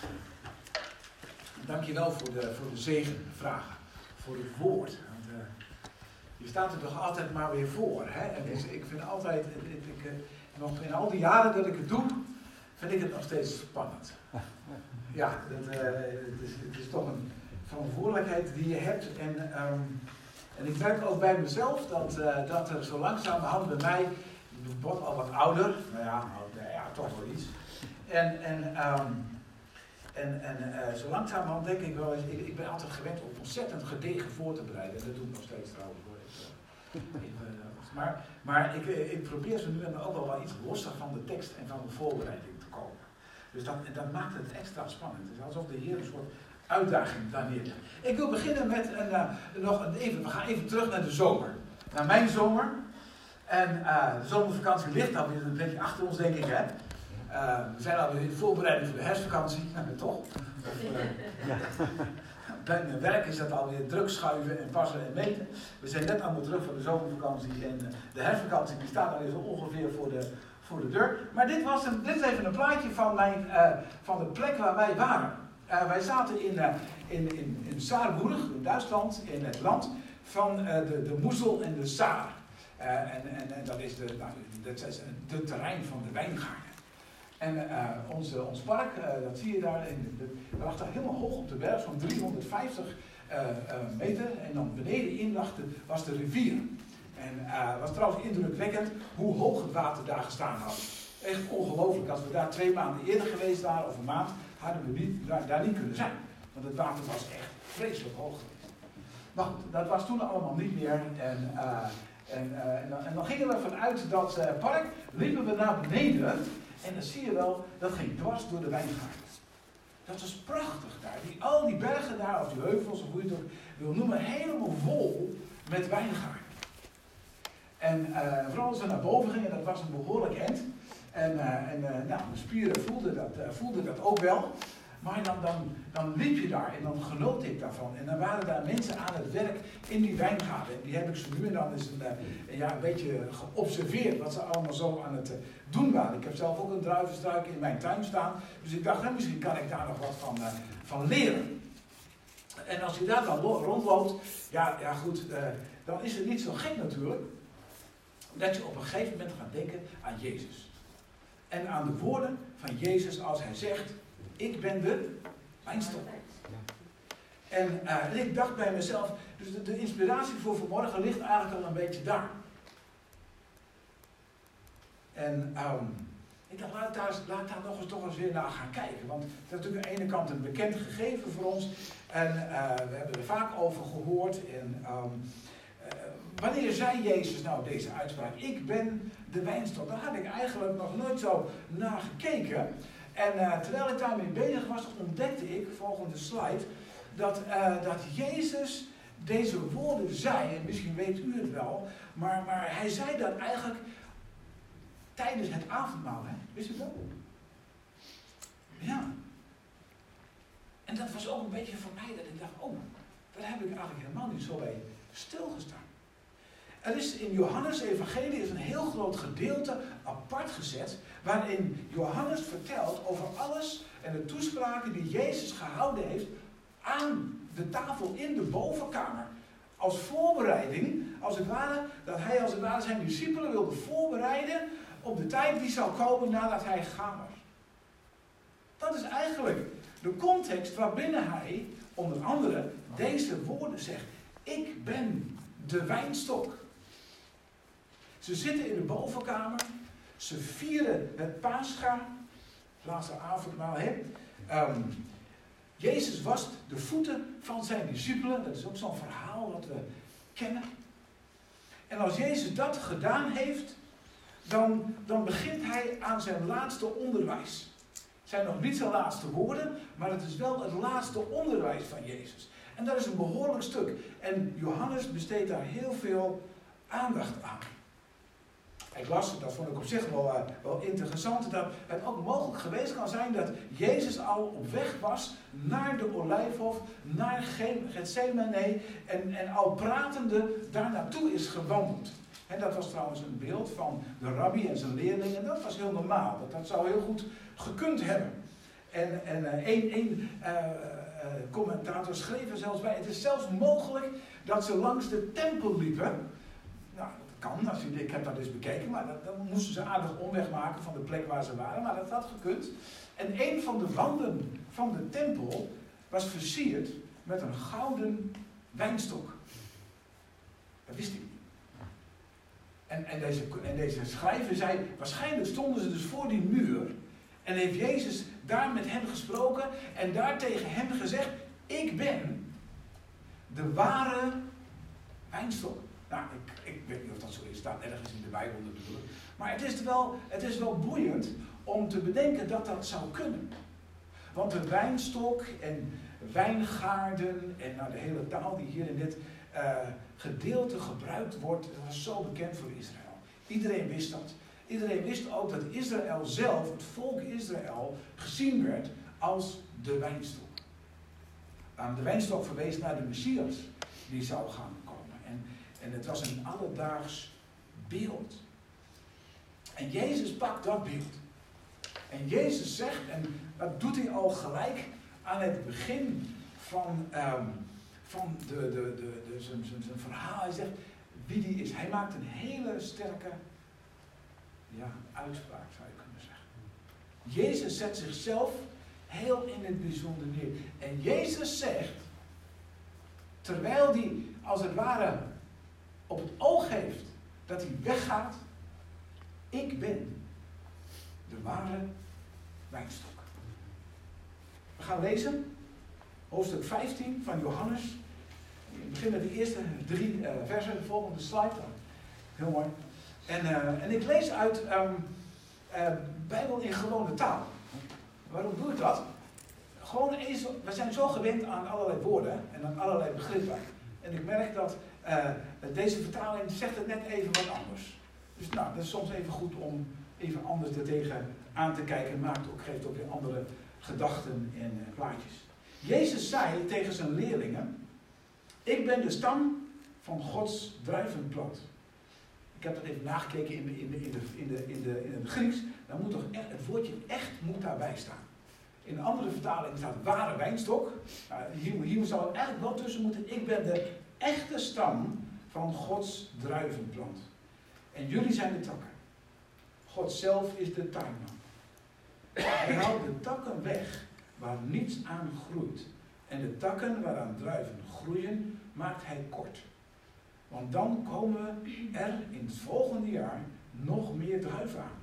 Dankjewel voor de zegenvragen, voor het woord. Want, je staat er toch altijd maar weer voor. Hè? En dus ik vind altijd, nog in al die jaren dat ik het doe, vind ik het nog steeds spannend. Ja, het is toch een verantwoordelijkheid die je hebt. En ik merk ook bij mezelf dat er zo langzamerhand bij mij, ik word al wat ouder, toch wel iets. Zo langzamerhand denk ik wel eens, ik ben altijd gewend om ontzettend gedegen voor te bereiden. En dat doe ik nog steeds trouwens. Maar ik probeer zo nu en dan ook wel iets losser van de tekst en van de voorbereiding te komen. Dus dat maakt het extra spannend. Het is alsof de Heer een soort uitdaging daar neerlegt. Ik wil beginnen met we gaan even terug naar de zomer. Naar mijn zomer. En de zomervakantie ligt alweer een beetje achter ons, denk ik, hè. We zijn alweer in de voorbereiding voor de herfstvakantie, toch? Bij mijn werk is dat alweer druk schuiven en passen en meten. We zijn net allemaal terug van de zomervakantie en de herfstvakantie die staat alweer zo ongeveer voor de deur. Maar dit is even een plaatje van de plek waar wij waren. Wij zaten in Saarburg, in Duitsland, in het land van de Moezel en de Saar. En dat is de terrein van de wijngaarden. En ons park, dat zie je daar, dat lag daar helemaal hoog op de berg, zo'n 350 meter. En dan benedenin was de rivier. En het was trouwens indrukwekkend hoe hoog het water daar gestaan had. Echt ongelooflijk. Als we daar 2 maanden eerder geweest waren, of een maand, hadden we daar niet kunnen zijn. Want het water was echt vreselijk hoog. Maar goed, dat was toen allemaal niet meer. En dan gingen we vanuit dat park, liepen we naar beneden. En dan zie je wel, dat ging dwars door de wijngaarden. Dat was prachtig daar. Al die bergen daar, of die heuvels, of hoe je het ook wil noemen, helemaal vol met wijngaarden. En vooral als we naar boven gingen, dat was een behoorlijk end. En mijn spieren voelden dat ook wel. Maar dan liep je daar en dan genoot ik daarvan. En dan waren daar mensen aan het werk in die wijngaarden. En die heb ik zo nu en dan eens een beetje geobserveerd wat ze allemaal zo aan het doen waren. Ik heb zelf ook een druivenstruik in mijn tuin staan. Dus ik dacht, misschien kan ik daar nog wat van leren. En als je daar dan rondloopt, dan is het niet zo gek natuurlijk. Dat je op een gegeven moment gaat denken aan Jezus. En aan de woorden van Jezus als hij zegt, ik ben de wijnstok. En ik dacht bij mezelf, dus de inspiratie voor vanmorgen ligt eigenlijk al een beetje daar. En ik dacht, laat daar toch eens weer naar gaan kijken. Want het is natuurlijk aan de ene kant een bekend gegeven voor ons. En we hebben er vaak over gehoord. En wanneer zei Jezus nou deze uitspraak? Ik ben de wijnstok. Daar had ik eigenlijk nog nooit zo naar gekeken. En terwijl ik daarmee bezig was, ontdekte ik, volgende slide, dat Jezus deze woorden zei, en misschien weet u het wel, maar hij zei dat eigenlijk tijdens het avondmaal. Hè? Wist u dat? Ja. En dat was ook een beetje voor mij dat ik dacht, daar heb ik eigenlijk helemaal niet zo bij stilgestaan. Er is in Johannes' evangelie is een heel groot gedeelte apart gezet, waarin Johannes vertelt over alles en de toespraken die Jezus gehouden heeft aan de tafel in de bovenkamer. Als voorbereiding, als het ware, dat hij als het ware zijn discipelen wilde voorbereiden op de tijd die zou komen nadat hij gegaan was. Dat is eigenlijk de context waarbinnen hij, onder andere, deze woorden zegt. Ik ben de wijnstok. Ze zitten in de bovenkamer. Ze vieren het Pascha. Het laatste avondmaal. Jezus wast de voeten van zijn discipelen. Dat is ook zo'n verhaal wat we kennen. En als Jezus dat gedaan heeft, dan begint hij aan zijn laatste onderwijs. Het zijn nog niet zijn laatste woorden, maar het is wel het laatste onderwijs van Jezus. En dat is een behoorlijk stuk. En Johannes besteedt daar heel veel aandacht aan. Ik las, dat vond ik op zich wel interessant, dat het ook mogelijk geweest kan zijn dat Jezus al op weg was naar de Olijfhof, naar Gethsemane en al pratende daar naartoe is gewandeld. En dat was trouwens een beeld van de rabbi en zijn leerlingen. Dat was heel normaal. Dat zou heel goed gekund hebben. En één commentator schreef er zelfs bij, het is zelfs mogelijk dat ze langs de tempel liepen. Nou, dat kan, ik heb dat eens bekeken, maar dan moesten ze aardig omweg maken van de plek waar ze waren, maar dat had gekund. En een van de wanden van de tempel was versierd met een gouden wijnstok. Dat wist hij niet. En deze schrijver zei, waarschijnlijk stonden ze dus voor die muur en heeft Jezus daar met hen gesproken en daar tegen hen gezegd, ik ben de ware wijnstok. Nou, ik weet niet of dat zo is, staat ergens in de Bijbel natuurlijk. Maar het is wel boeiend om te bedenken dat dat zou kunnen. Want de wijnstok en wijngaarden en nou, de hele taal die hier in dit gedeelte gebruikt wordt, dat was zo bekend voor Israël. Iedereen wist dat. Iedereen wist ook dat Israël zelf, het volk Israël, gezien werd als de wijnstok. De wijnstok verwees naar de Messias die zou gaan komen. En het was een alledaags beeld. En Jezus pakt dat beeld. En Jezus zegt, en dat doet hij al gelijk aan het begin van zijn verhaal. Hij zegt wie die is. Hij maakt een hele sterke uitspraak, zou je kunnen zeggen. Jezus zet zichzelf heel in het bijzonder neer. En Jezus zegt, terwijl hij als het ware op het oog heeft dat hij weggaat, ik ben de ware wijnstok. We gaan lezen, hoofdstuk 15 van Johannes. Ik begin met de eerste 3 versen, de volgende slide. Heel mooi. En ik lees uit Bijbel in gewone taal. Waarom doe ik dat? Gewoon eens, we zijn zo gewend aan allerlei woorden en aan allerlei begrippen. En ik merk dat deze vertaling zegt het net even wat anders. Dus nou, dat is soms even goed om even anders ertegen aan te kijken. Geeft ook weer andere gedachten en plaatjes. Jezus zei tegen zijn leerlingen, ik ben de stam van Gods druivenplant. Ik heb dat even nagekeken in het Grieks. Dan moet toch echt, het woordje echt moet daarbij staan. In een andere vertaling staat ware wijnstok. Hier zou het eigenlijk wel tussen moeten. Ik ben de echte stam van Gods druivenplant. En jullie zijn de takken. God zelf is de tuinman. Hij haalt de takken weg waar niets aan groeit. En de takken waaraan druiven groeien, maakt hij kort. Want dan komen er in het volgende jaar nog meer druiven aan.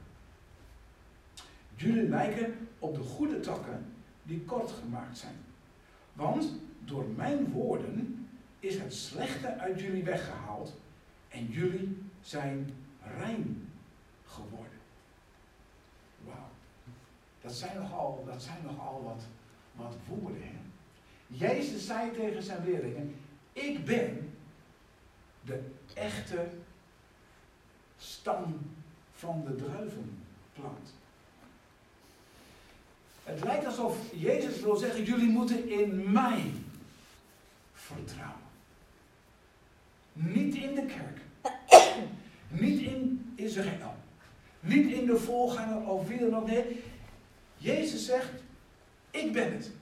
Jullie lijken op de goede takken die kort gemaakt zijn. Want door mijn woorden is het slechte uit jullie weggehaald en jullie zijn rein geworden. Wauw. Dat zijn nogal wat woorden. Hè? Jezus zei tegen zijn leerlingen, ik ben de echte stam van de druivenplant. Het lijkt alsof Jezus wil zeggen, jullie moeten in mij vertrouwen. Niet in de kerk. Niet in Israël. Niet in de voorganger of wie dan ook. Nee, Jezus zegt, ik ben het.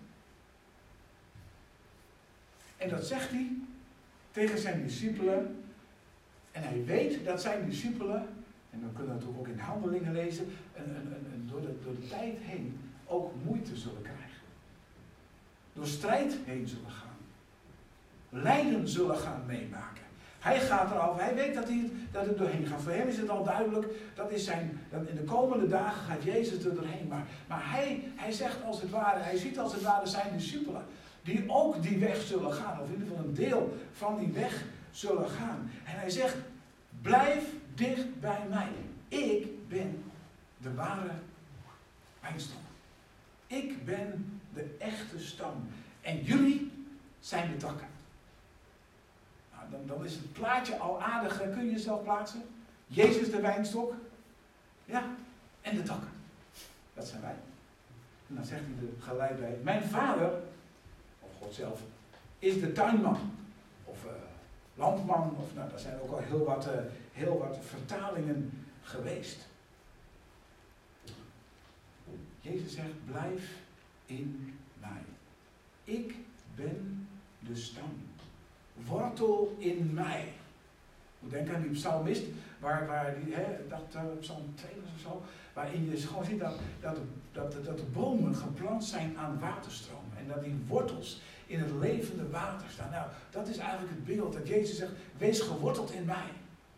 En dat zegt hij tegen zijn discipelen. En hij weet dat zijn discipelen, en dan kunnen we natuurlijk ook in Handelingen lezen, door de tijd heen ook moeite zullen krijgen. Door strijd heen zullen gaan. Lijden zullen gaan meemaken. Hij gaat eraf, hij weet dat het doorheen gaat. Voor hem is het al duidelijk, dat in de komende dagen gaat Jezus er doorheen. Maar hij zegt als het ware, hij ziet als het ware zijn discipelen, die ook die weg zullen gaan. Of in ieder geval een deel van die weg zullen gaan. En hij zegt, blijf dicht bij mij. Ik ben de ware wijnstok. Ik ben de echte stam. En jullie zijn de takken. Nou, dan is het plaatje al aardig. Kun je jezelf plaatsen? Jezus de wijnstok. Ja, en de takken. Dat zijn wij. En dan zegt hij er gelijk bij. Mijn vader, of God zelf, is de tuinman. Of landman. Of, nou, daar zijn ook al heel wat vertalingen geweest. Jezus zegt, blijf in mij. Ik ben de stam. Wortel in mij. Ik denk aan die psalmist, waar die, psalm 2 of zo, waarin je gewoon ziet dat de bomen geplant zijn aan waterstromen. En dat die wortels in het levende water staan. Nou, dat is eigenlijk het beeld dat Jezus zegt, wees geworteld in mij.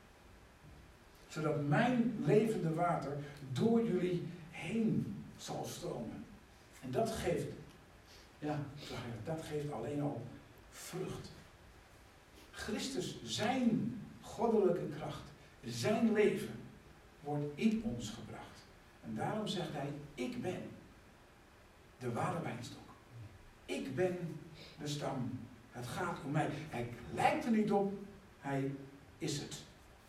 Zodat mijn levende water door jullie heen zal stromen. En dat geeft alleen al vrucht. Christus, zijn goddelijke kracht, zijn leven, wordt in ons gebracht. En daarom zegt hij, ik ben de ware wijnstok. Ik ben de stam. Het gaat om mij. Hij lijkt er niet op, hij is het.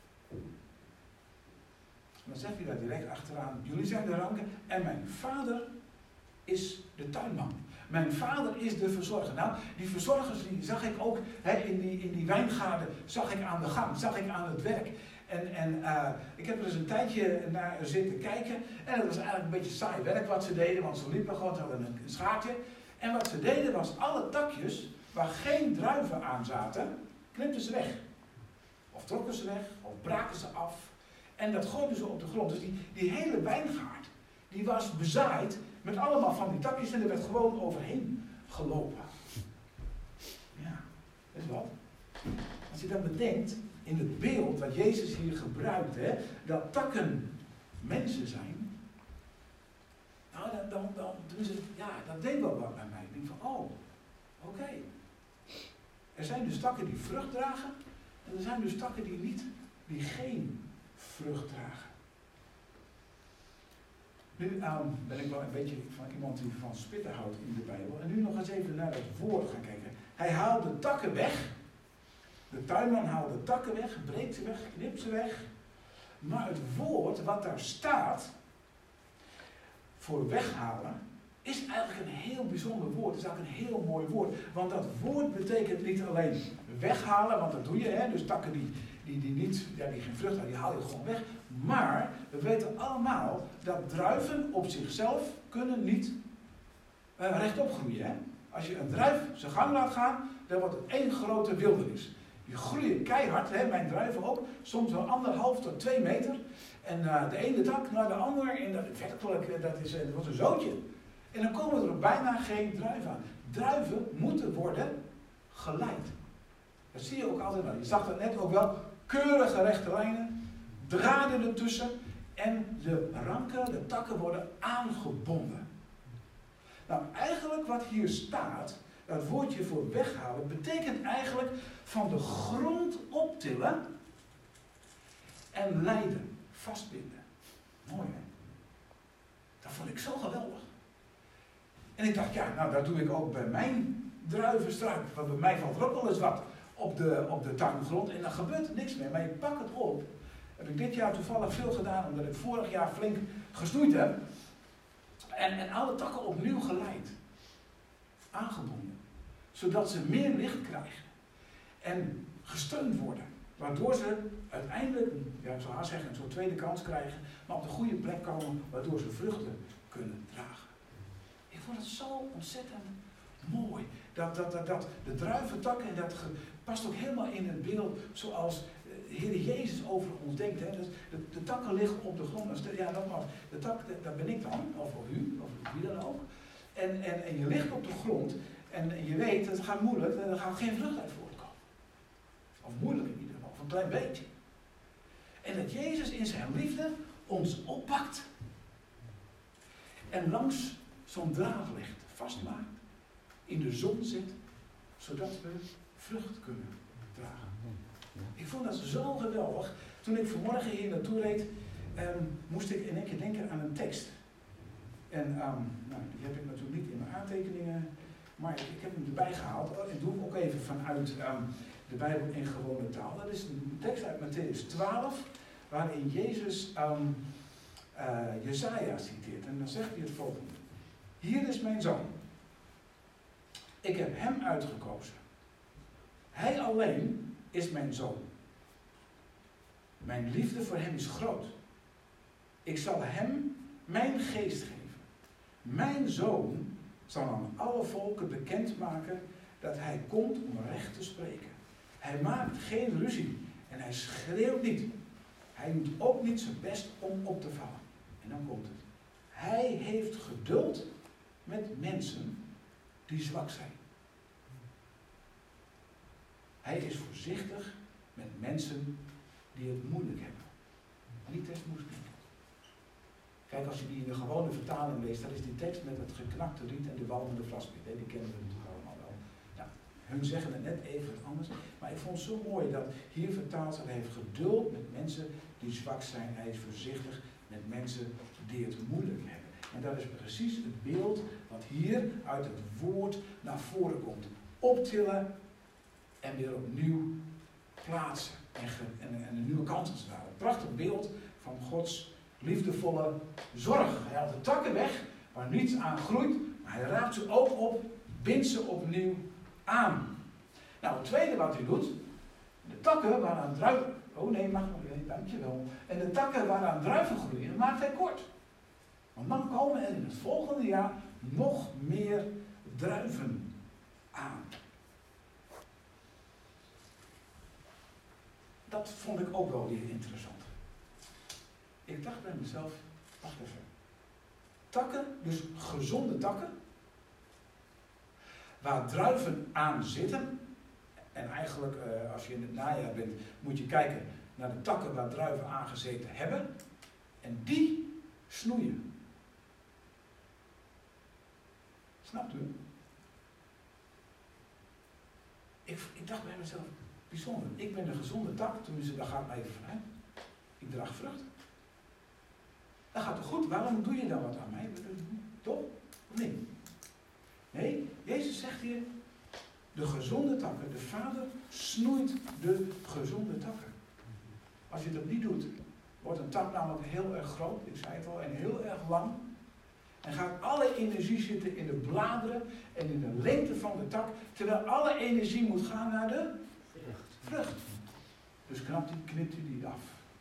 En dan zegt hij daar direct achteraan, jullie zijn de ranken en mijn vader is de tuinman. Mijn vader is de verzorger. Nou, die verzorgers die zag ik ook in die wijngaarden, zag ik aan de gang, zag ik aan het werk. En ik heb er eens een tijdje naar zitten kijken. En het was eigenlijk een beetje saai werk wat ze deden, want ze liepen gewoon, ze hadden een schaartje. En wat ze deden was alle takjes waar geen druiven aan zaten, knipten ze weg. Of trokken ze weg, of braken ze af. En dat gooiden ze op de grond. Dus die hele wijngaard, die was bezaaid met allemaal van die takjes en er werd gewoon overheen gelopen. Ja, dat is wat. Als je dan bedenkt, in het beeld wat Jezus hier gebruikt, dat takken mensen zijn, nou, dat deed wel wat bij mij. Ik denk van, oké. Er zijn dus takken die vrucht dragen, en er zijn dus takken die geen vrucht dragen. Nu ben ik wel een beetje van iemand die van spitten houdt in de Bijbel. En nu nog eens even naar het woord gaan kijken. Hij haalt de takken weg. De tuinman haalt de takken weg, breekt ze weg, knipt ze weg. Maar het woord wat daar staat, voor weghalen, is eigenlijk een heel bijzonder woord. Het is eigenlijk een heel mooi woord. Want dat woord betekent niet alleen weghalen, want dat doe je. Dus takken die geen vrucht hebben, die haal je gewoon weg. Maar we weten allemaal dat druiven op zichzelf kunnen niet rechtop groeien. Hè? Als je een druif zijn gang laat gaan, dan wordt het één grote wildernis. Die groeien keihard, mijn druiven ook, soms wel 1,5 tot 2 meter. En de ene tak naar de ander, en dat wordt een zootje. En dan komen er bijna geen druiven aan. Druiven moeten worden geleid. Dat zie je ook altijd wel. Je zag dat net ook wel. Keurige rechte lijnen, draden ertussen en de ranken, de takken worden aangebonden. Nou, eigenlijk wat hier staat, dat woordje voor weghalen, betekent eigenlijk van de grond optillen en leiden, vastbinden. Mooi hè? Dat vond ik zo geweldig. En ik dacht, dat doe ik ook bij mijn druivenstruik, want bij mij valt er ook wel eens wat op de tuingrond en dan gebeurt er niks meer. Maar je pakt het op. Heb ik dit jaar toevallig veel gedaan, omdat ik vorig jaar flink gesnoeid heb. En alle takken opnieuw geleid. Aangebonden. Zodat ze meer licht krijgen. En gesteund worden. Waardoor ze uiteindelijk, ik zou haast zeggen, een soort tweede kans krijgen. Maar op de goede plek komen, waardoor ze vruchten kunnen dragen. Ik vond het zo ontzettend mooi. Dat de druiventakken, en dat past ook helemaal in het beeld zoals de Heer Jezus over ons denkt. Hè. Dus de takken liggen op de grond. Nogmaals, de tak, dat ben ik dan, of u, of wie dan ook. En je ligt op de grond en je weet, het gaat moeilijk, er gaat geen vrucht uit voortkomen. Of moeilijk in ieder geval, of een klein beetje. En dat Jezus in zijn liefde ons oppakt en langs zo'n draad legt, vastmaakt, in de zon zet, zodat we vrucht kunnen dragen. Ik vond dat zo geweldig. Toen ik vanmorgen hier naartoe reed, moest ik in één keer denken aan een tekst. En die heb ik natuurlijk niet in mijn aantekeningen, maar ik heb hem erbij gehaald. En doe hem ook even vanuit de Bijbel in gewone taal. Dat is een tekst uit Mattheüs 12, waarin Jezus Jesaja citeert. En dan zegt hij het volgende. Hier is mijn zoon. Ik heb hem uitgekozen. Hij alleen is mijn zoon. Mijn liefde voor hem is groot. Ik zal hem mijn geest geven. Mijn zoon zal aan alle volken bekendmaken dat hij komt om recht te spreken. Hij maakt geen ruzie en hij schreeuwt niet. Hij doet ook niet zijn best om op te vallen. En dan komt het. Hij heeft geduld met mensen die zwak zijn. Hij is voorzichtig met mensen die het moeilijk hebben. Die tekst moest klinken. Kijk, als je die in de gewone vertaling leest, dan is die tekst met het geknakte riet en de walmende vlaspit. Die kennen we natuurlijk allemaal wel. Nou, hun zeggen het net even wat anders. Maar ik vond het zo mooi dat hier vertaald staat, hij heeft geduld met mensen die zwak zijn. Hij is voorzichtig met mensen die het moeilijk hebben. En dat is precies het beeld wat hier uit het woord naar voren komt. Optillen en weer opnieuw plaatsen. En een nieuwe kans als het ware. Een prachtig beeld van Gods liefdevolle zorg. Hij haalt de takken weg waar niets aan groeit, maar hij raapt ze ook op, bindt ze opnieuw aan. Nou, het tweede wat hij doet, de takken waaraan druiven... Oh nee, mag nog niet, dankjewel. En de takken waaraan druiven groeien, maakt hij kort. Want dan komen er in het volgende jaar nog meer druiven aan. Dat vond ik ook wel weer interessant. Ik dacht bij mezelf, wacht even. Takken, dus gezonde takken, waar druiven aan zitten. En eigenlijk, als je in het najaar bent, moet je kijken naar de takken waar druiven aangezeten hebben. En die snoeien. Snapt u? Ik dacht bij mezelf, bijzonder. Ik ben een gezonde tak, tenminste daar ga ik maar even vanuit. Ik draag vrucht. Dat gaat toch goed? Waarom doe je dan wat aan mij? Toch? Of niet? Nee, Jezus zegt hier, de gezonde takken, de Vader snoeit de gezonde takken. Als je dat niet doet, wordt een tak namelijk heel erg groot, ik zei het al, en heel erg lang. En gaat alle energie zitten in de bladeren en in de lengte van de tak, terwijl alle energie moet gaan naar de vrucht. Dus knipt hij die af.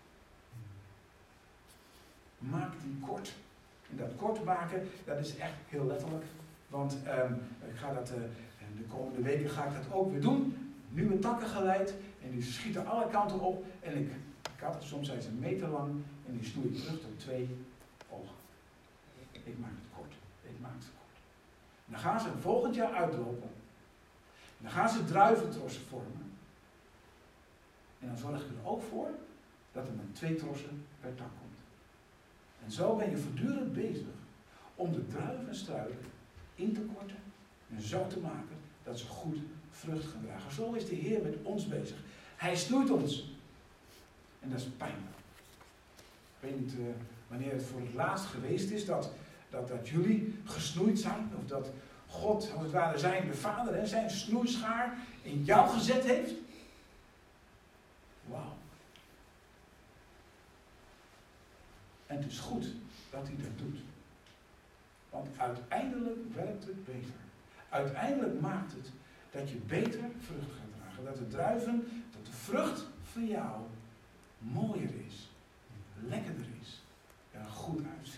Maak die kort. En dat kort maken, dat is echt heel letterlijk. Want ik ga dat, de komende weken ga ik dat ook weer doen. Nieuwe takken geleid en die schieten alle kanten op. En ik had soms zijn ze een meter lang en die snoei ik terug tot 2 ogen. Ik maak het kort. Ik maak het kort. En dan gaan ze volgend jaar uitlopen. En dan gaan ze druiventrossen vormen. En dan zorg ik er ook voor dat er maar 2 trossen per tak komt. En zo ben je voortdurend bezig om de druivenstruiken in te korten en zo te maken dat ze goed vrucht gaan dragen. Zo is de Heer met ons bezig. Hij snoeit ons. En dat is pijnlijk. Ik weet niet wanneer het voor het laatst geweest is dat jullie gesnoeid zijn. Of dat God, als het ware zijn de Vader en zijn snoeischaar in jou gezet heeft. Wauw. En het is goed dat hij dat doet. Want uiteindelijk werkt het beter. Uiteindelijk maakt het dat je beter vrucht gaat dragen. Dat de druiven, dat de vrucht van jou mooier is. Lekkerder is. Er goed uitziet.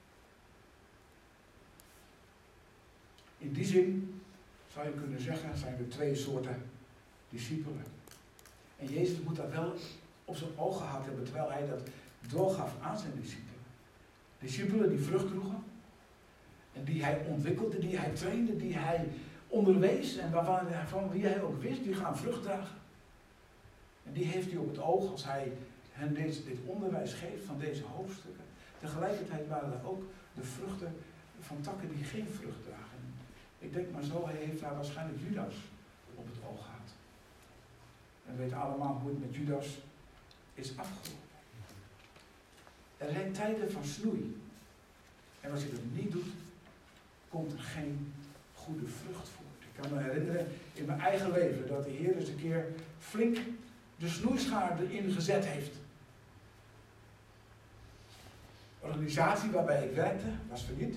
In die zin zou je kunnen zeggen, zijn er 2 soorten discipelen. En Jezus moet dat wel op zijn oog gehad hebben, terwijl hij dat doorgaf aan zijn discipelen. Discipelen die vrucht droegen. En die hij ontwikkelde, die hij trainde, die hij onderwees. En van wie hij ook wist, die gaan vrucht dragen. En die heeft hij op het oog als hij hen dit onderwijs geeft van deze hoofdstukken. Tegelijkertijd waren er ook de vruchten van takken die geen vrucht dragen. Ik denk maar zo, hij heeft daar waarschijnlijk Judas op het oog gehad. En we weten allemaal hoe het met Judas is afgelopen. Er zijn tijden van snoei. En als je dat niet doet, komt er geen goede vrucht voort. Ik kan me herinneren in mijn eigen leven dat de Heer eens een keer flink de snoeischaar erin gezet heeft. De organisatie waarbij ik werkte was failliet.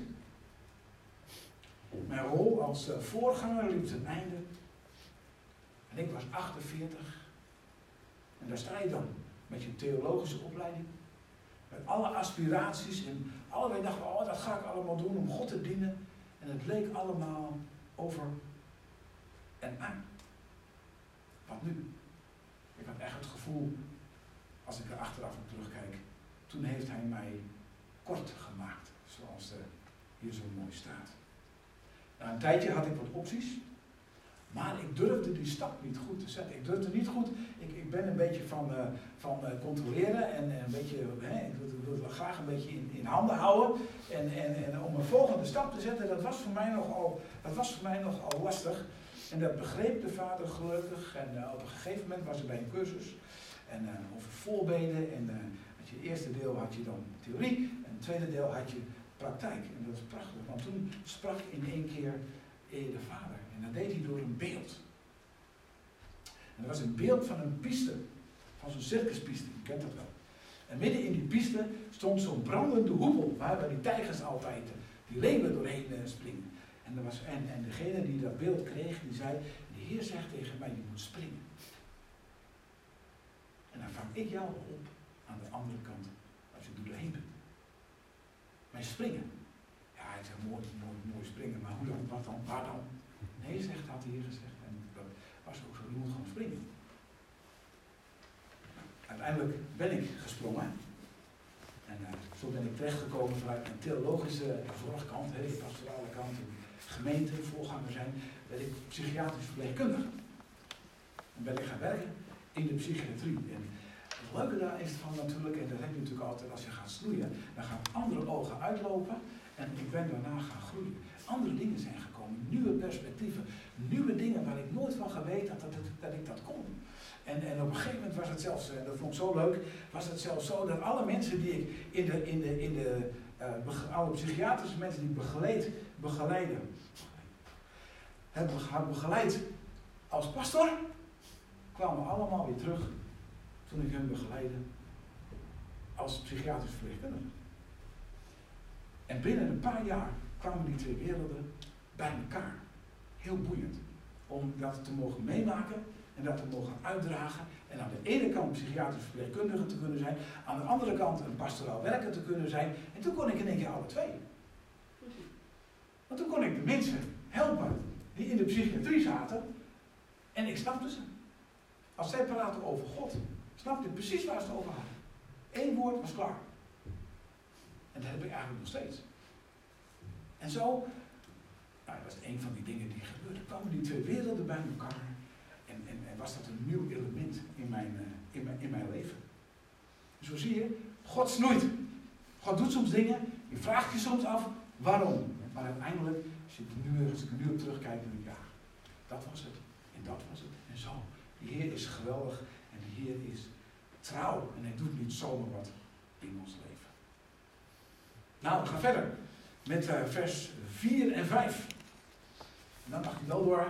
Mijn rol als voorganger liep ten einde. En ik was 48. En daar sta je dan met je theologische opleiding. Met alle aspiraties en allebei dachten we, oh, dat ga ik allemaal doen om God te dienen. En En het leek allemaal over en aan. Wat nu? Ik had echt het gevoel, als ik er achteraf op terugkijk, toen heeft hij mij kort gemaakt, zoals hier zo mooi staat. Na een tijdje had ik wat opties, maar ik durfde die stap niet goed te zetten. Ik durfde niet goed, ik ben een beetje van controleren en een beetje, ik wil het graag een beetje in handen houden. En om een volgende stap te zetten, dat was voor mij nogal lastig. En dat begreep de vader gelukkig. En op een gegeven moment was er bij een cursus en over voorbeden. En het eerste deel had je dan theorie en het tweede deel had je praktijk. En dat is prachtig, want toen sprak in één keer de vader. En dat deed hij door een beeld. En dat was een beeld van een piste, van zo'n circuspiste, je kent dat wel. En midden in die piste stond zo'n brandende hoepel, waar die tijgers altijd, die leeuwen doorheen springen. En degene die dat beeld kreeg, die zei, de Heer zegt tegen mij, je moet springen. En dan vang ik jou op aan de andere kant, als je er doorheen bent. Maar springen. Ja, hij zegt, mooi springen, maar hoe dan, wat dan, waar dan? Nee, had de Heer gezegd. En dat was ook zo, je moet gewoon springen. Uiteindelijk ben ik gesprongen. En zo ben ik terechtgekomen vanuit een theologische zorgkant, de pastorale kant, gemeente, voorganger zijn, ben ik psychiatrisch verpleegkundige. En ben ik gaan werken in de psychiatrie. En het leuke daar is van natuurlijk, en dat heb je natuurlijk altijd als je gaat snoeien, dan gaan andere ogen uitlopen en ik ben daarna gaan groeien. Andere dingen zijn gekomen, nieuwe perspectieven, nieuwe dingen waar ik nooit van geweten had dat ik dat kon. En op een gegeven moment was het zelfs, dat vond ik zo leuk, was het zelfs zo dat alle mensen die ik alle psychiatrische mensen die ik heb begeleid als pastor, kwamen allemaal weer terug toen ik hen begeleidde als psychiatrisch verpleegkundige. En binnen een paar jaar kwamen die twee werelden bij elkaar. Heel boeiend. Om dat te mogen meemaken en dat te mogen uitdragen. En aan de ene kant psychiatrisch verpleegkundige te kunnen zijn. Aan de andere kant een pastoraal werker te kunnen zijn. En toen kon ik in één keer alle twee. Want toen kon ik de mensen helpen die in de psychiatrie zaten. En ik snapte ze. Als zij praten over God, snapte ik precies waar ze het over hadden. Eén woord was klaar. En dat heb ik eigenlijk nog steeds. En zo, dat was een van die dingen die gebeurden. Kwamen die twee werelden bij elkaar. En was dat een nieuw element in mijn leven. Zo zie je, God snoeit. God doet soms dingen. Je vraagt je soms af, waarom? Maar uiteindelijk, als ik er nu op terugkijk, dan denk ik, ja, dat was het. En dat was het. En zo. De Heer is geweldig. En de Heer is trouw. En hij doet niet zomaar wat in ons leven. Nou, we gaan verder. Met vers 4 en 5. En dan mag je wel door.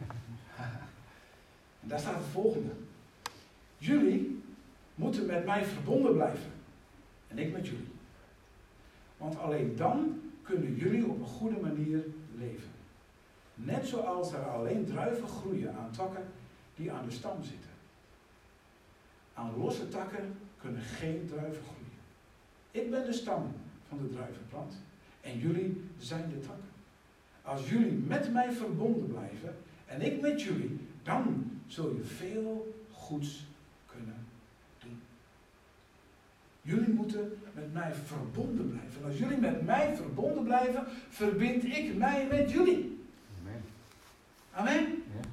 En daar staat het volgende. Jullie moeten met mij verbonden blijven. En ik met jullie. Want alleen dan kunnen jullie op een goede manier leven. Net zoals er alleen druiven groeien aan takken die aan de stam zitten. Aan losse takken kunnen geen druiven groeien. Ik ben de stam van de druivenplant en jullie zijn de takken. Als jullie met mij verbonden blijven en ik met jullie, dan zul je veel goeds kunnen doen. Jullie moeten met mij verbonden blijven. En als jullie met mij verbonden blijven, verbind ik mij met jullie. Amen. Amen? Ja.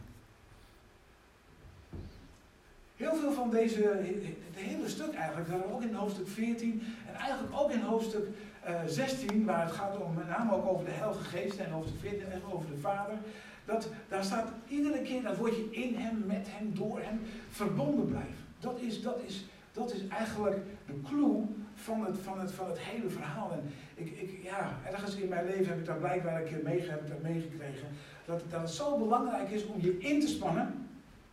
Heel veel van het hele stuk eigenlijk, ook in hoofdstuk 14 en eigenlijk ook in hoofdstuk 16, waar het gaat om met name ook over de Heilige Geest en hoofdstuk 14 en over de Vader. Daar staat iedere keer dat woordje in hem, met hem, door hem, verbonden blijven. Dat is eigenlijk de clue van het hele verhaal. En ergens in mijn leven heb ik dat blijkbaar een keer meegekregen. Dat het zo belangrijk is om je in te spannen.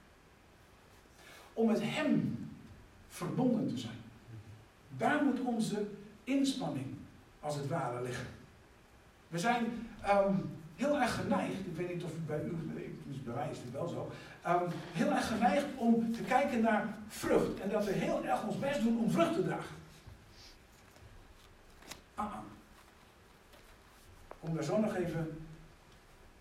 Om met hem verbonden te zijn. Daar moet onze inspanning, als het ware, liggen. We zijn heel erg geneigd, ik weet niet of het bij u, dus bij mij is het wel zo, heel erg geneigd om te kijken naar vrucht. En dat we heel erg ons best doen om vrucht te dragen. Kom daar zo nog even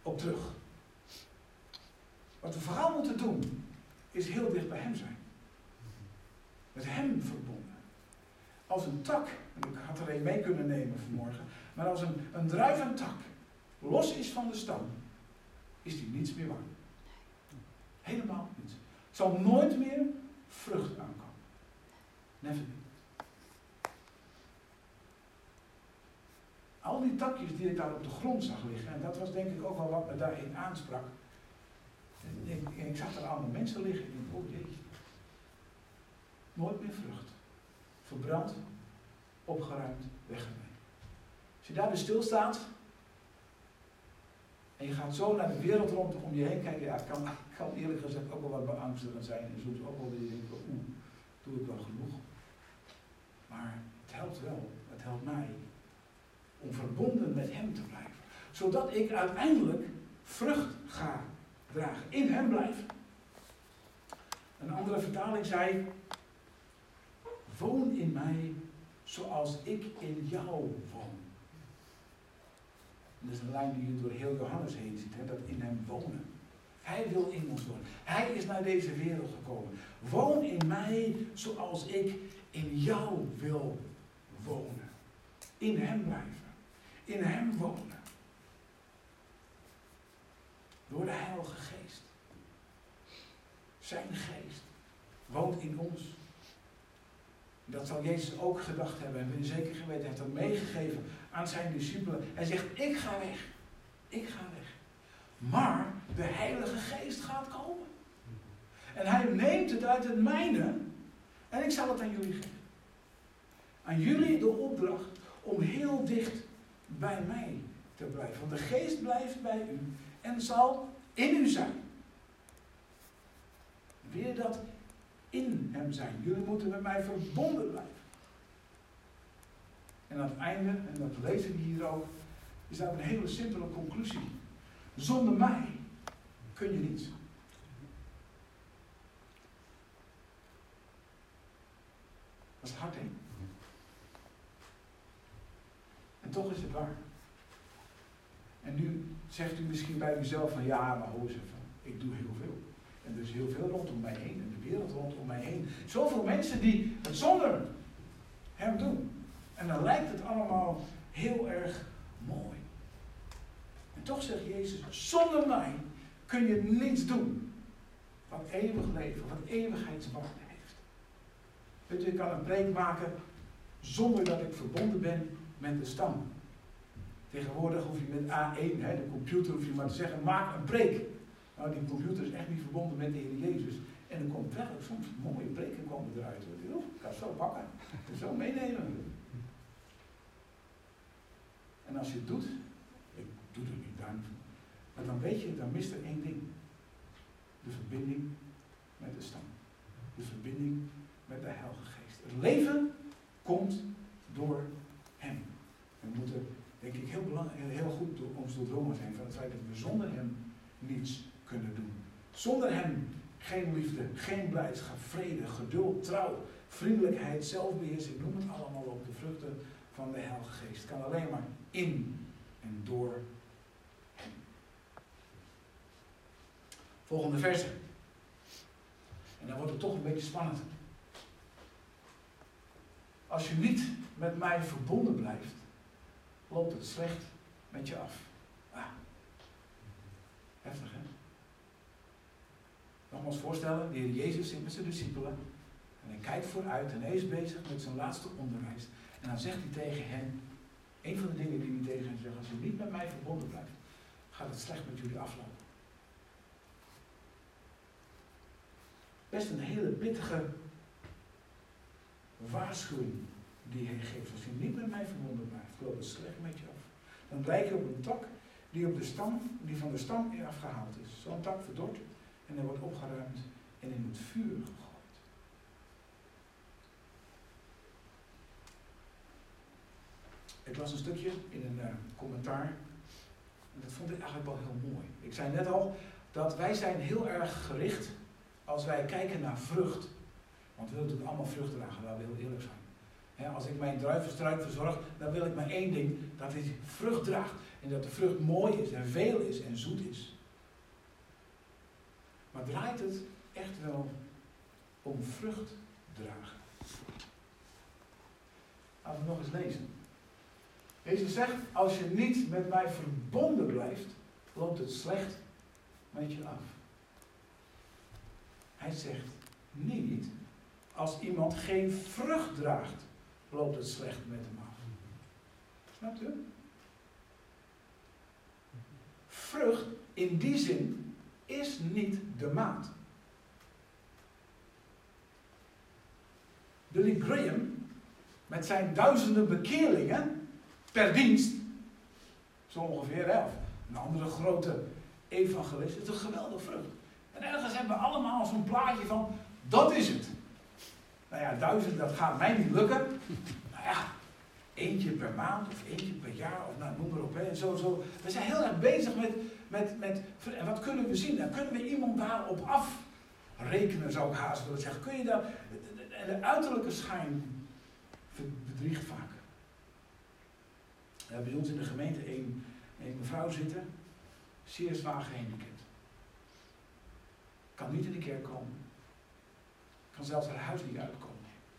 op terug. Wat we vooral moeten doen, is heel dicht bij hem zijn. Met hem verbonden. Als een tak, en ik had er een mee kunnen nemen vanmorgen, maar als een druiventak los is van de stam, is die niets meer waard. Helemaal niets. Het zal nooit meer vrucht aankomen. Never. Al die takjes die ik daar op de grond zag liggen, en dat was denk ik ook wel wat me daarin aansprak. En ik zag er allemaal mensen liggen en ik dacht, oh jeetje. Nooit meer vrucht. Verbrand, opgeruimd, weggemeen. Als je daarbij stilstaat en je gaat zo naar de wereld rondom je heen kijken, ja, het kan eerlijk gezegd ook wel wat beangstigend zijn en soms ook wel weer denken, doe ik wel genoeg. Maar het helpt wel, het helpt mij om verbonden met hem te blijven. Zodat ik uiteindelijk vrucht ga dragen, in hem blijven. Een andere vertaling zei, woon in mij zoals ik in jou woon. Dat is een lijn die je door heel Johannes heen ziet, hè, dat in hem wonen. Hij wil in ons wonen. Hij is naar deze wereld gekomen. Woon in mij zoals ik in jou wil wonen. In hem blijven. In hem wonen. Door de Heilige Geest. Zijn geest woont in ons. Dat zal Jezus ook gedacht hebben. En we zeker geweten. Hij heeft dat meegegeven aan zijn discipelen. Hij zegt, ik ga weg. Ik ga weg. Maar de Heilige Geest gaat komen. En hij neemt het uit het mijne. En ik zal het aan jullie geven. Aan jullie de opdracht om heel dicht bij mij te blijven. Want de Geest blijft bij u. En zal in u zijn. Weer dat in hem zijn. Jullie moeten met mij verbonden blijven. En aan het einde, en dat lezen we hier ook, is daar een hele simpele conclusie. Zonder mij kun je niets. Dat is hard, hè? En toch is het waar. En nu zegt u misschien bij uzelf van ja, maar hoor eens even, ik doe heel veel. En er is heel veel rondom mij heen, en de wereld rondom mij heen. Zoveel mensen die het zonder hem doen. En dan lijkt het allemaal heel erg mooi. En toch zegt Jezus, zonder mij kun je niets doen. Wat eeuwig leven, wat eeuwigheidswaarde heeft. Weet je, ik kan een preek maken zonder dat ik verbonden ben met de stam. Tegenwoordig hoef je met A1, hè, de computer, hoef je maar te zeggen, maak een preek. Nou, die computer is echt niet verbonden met de Heer Jezus. En er komt wel soms mooie preken komen eruit. Ik kan het zo pakken, en zo meenemen. En als je het doet, ik doe het niet dank, maar dan weet je, dan mist er één ding. De verbinding met de stam. De verbinding met de Heilige Geest. Het leven komt door hem. We moeten, denk ik, heel goed door ons doordrongen zijn van het feit dat we zonder hem niets kunnen doen. Zonder hem geen liefde, geen blijdschap, vrede, geduld, trouw, vriendelijkheid, zelfbeheersing, noem het allemaal op, de vruchten van de Heilige Geest. Het kan alleen maar in en door hem. Volgende verse. En dan wordt het toch een beetje spannend. Als je niet met mij verbonden blijft, loopt het slecht met je af. Heftig, hè? Nogmaals voorstellen, de Heer Jezus zit met zijn discipelen. En hij kijkt vooruit en hij is bezig met zijn laatste onderwijs. En dan zegt hij tegen hen, een van de dingen die hij tegen hen zegt, als je niet met mij verbonden blijft, gaat het slecht met jullie aflopen. Best een hele pittige waarschuwing die hij geeft. Als je niet met mij verbonden blijft, loopt het slecht met je af. Dan lijk je op een tak die van de stam afgehaald is. Zo'n tak verdord en hij wordt opgeruimd en in het vuur gegooid. Ik las een stukje in een commentaar en dat vond ik eigenlijk wel heel mooi. Ik zei net al dat wij zijn heel erg gericht als wij kijken naar vrucht. Want we willen natuurlijk allemaal vrucht dragen, laten we heel eerlijk zijn. Als ik mijn druivenstruik verzorg, dan wil ik maar één ding, dat hij vrucht draagt. En dat de vrucht mooi is en veel is en zoet is. Maar draait het echt wel om vrucht dragen? Laten we nog eens lezen. Jezus zegt, als je niet met mij verbonden blijft, loopt het slecht met je af. Hij zegt niet, als iemand geen vrucht draagt, loopt het slecht met hem af. Snapt u? Vrucht in die zin is niet de maat. Billy Graham, met zijn duizenden bekeerlingen per dienst, zo ongeveer 11. Een andere grote evangelist, het is een geweldige vrucht. En ergens hebben we allemaal zo'n plaatje van, dat is het. Nou ja, 1000, dat gaat mij niet lukken. Nou ja, eentje per maand of eentje per jaar, of nou, noem maar op. En zo. We zijn heel erg bezig met en wat kunnen we zien? Dan kunnen we iemand daarop afrekenen, zou ik haast willen zeggen. Kun je daar, de uiterlijke schijn bedriegt vaak. We hebben bij ons in de gemeente een mevrouw zitten, zeer zwaar gehandicapt. Kan niet in de kerk komen. Kan zelfs haar huis niet uitkomen.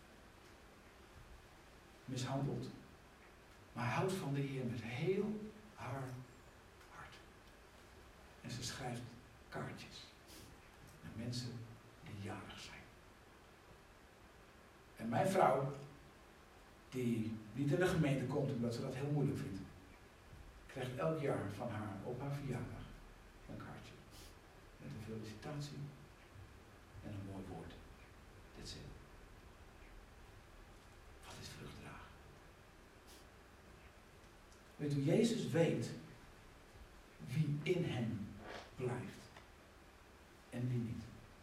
Mishandeld. Maar houdt van de Heer met heel haar hart. En ze schrijft kaartjes. Naar mensen die jarig zijn. En mijn vrouw, die niet in de gemeente komt omdat ze dat heel moeilijk vindt, krijgt elk jaar van haar op haar verjaardag een kaartje. Met een felicitatie en een mooi woord. Dit is het. Wat is vrucht dragen? Weet u, Jezus weet wie in hem blijft en wie niet.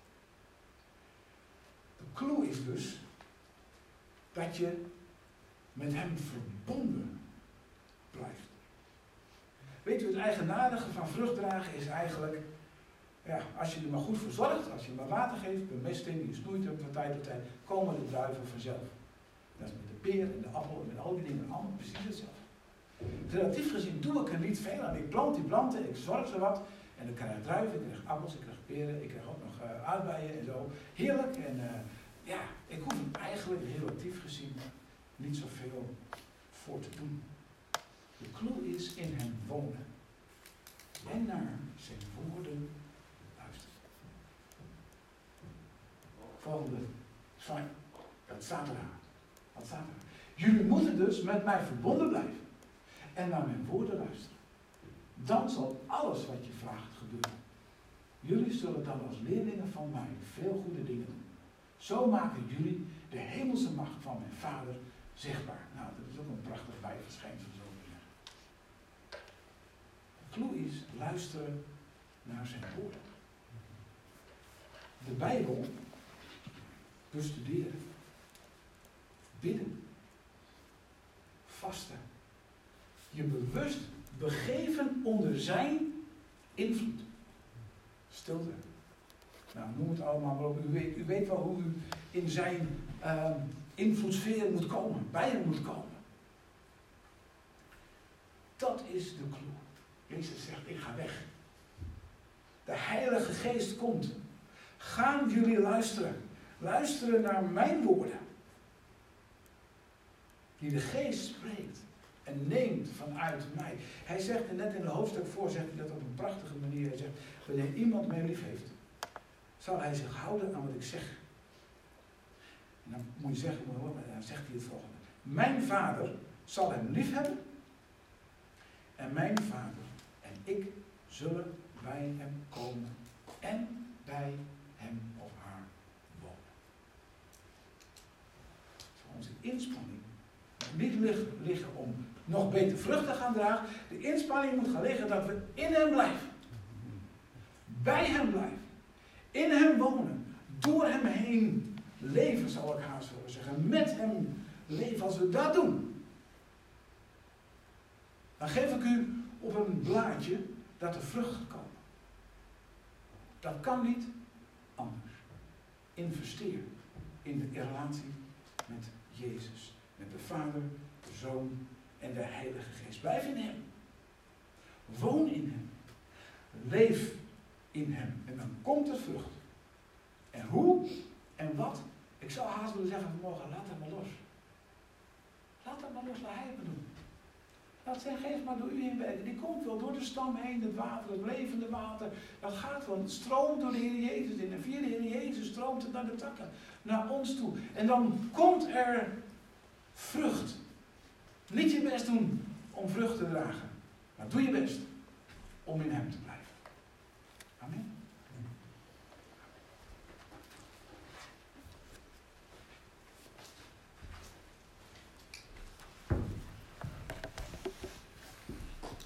De clue is dus dat je met hem verbonden blijft. Weet u, het eigenaardige van vrucht dragen is eigenlijk, ja, als je er maar goed voor zorgt, als je er maar water geeft, bemesting, je snoeit hem van tijd tot tijd, komen de druiven vanzelf. Dat is met de peer en de appel en met al die dingen allemaal precies hetzelfde. Relatief gezien doe ik er niet veel aan. Ik plant die planten, ik zorg ze wat en dan krijg ik druiven, ik krijg appels, ik krijg peren, ik krijg ook nog aardbeien en zo. Heerlijk en ja, ik hoef er eigenlijk relatief gezien niet zoveel voor te doen. De clue is in hem wonen. En naar zijn woorden luisteren. Volgende slide. Dat staat eraan. Wat staat er? Jullie moeten dus met mij verbonden blijven. En naar mijn woorden luisteren. Dan zal alles wat je vraagt gebeuren. Jullie zullen dan als leerlingen van mij veel goede dingen doen. Zo maken jullie de hemelse macht van mijn Vader zichtbaar. Nou, dat is ook een prachtig bijverschijnsel, zo te zeggen. De clue is luisteren naar zijn woorden. De Bijbel bestuderen. Bidden. Vasten. Je bewust begeven onder zijn invloed. Stilte. Nou, noem het allemaal maar op. U weet wel hoe u in zijn invloedssfeer moet komen. Bij hem moet komen. Dat is de clue. Jezus zegt, ik ga weg. De Heilige Geest komt. Gaan jullie luisteren. Luisteren naar mijn woorden. Die de Geest spreekt. En neemt vanuit mij. Hij zegt, en net in het hoofdstuk voor, zegt hij dat op een prachtige manier. Hij zegt, wanneer iemand mij lief heeft, zal hij zich houden aan wat ik zeg. En dan moet je zeggen, maar dan zegt hij het volgende. Mijn Vader zal hem lief hebben. En mijn Vader en ik zullen bij hem komen. En bij hem of haar wonen. Zo onze inspanning moet niet liggen om nog beter vrucht te gaan dragen. De inspanning moet gaan liggen dat we in hem blijven. Bij hem blijven. In hem wonen. Door hem heen leven, zal ik haast willen zeggen. Met hem leven. Als we dat doen, dan geef ik u op een blaadje dat er vrucht gaat komen. Dat kan niet anders. Investeer in de relatie met Jezus met de Vader, de Zoon en de Heilige Geest. Blijf in hem. Woon in hem. Leef in hem. En dan komt er vrucht. En hoe en wat? Ik zou haast willen zeggen vanmorgen, laat hem maar los. Laat hem maar los, laat hij het doen. Laat zijn geest maar door u heen werken. Die komt wel door de stam heen, het water, het levende water. Dat gaat wel, het stroomt door de Heer Jezus in. En via de Heer Jezus stroomt het naar de takken, naar ons toe. En dan komt er vrucht. Niet je best doen om vrucht te dragen. Maar doe je best om in hem te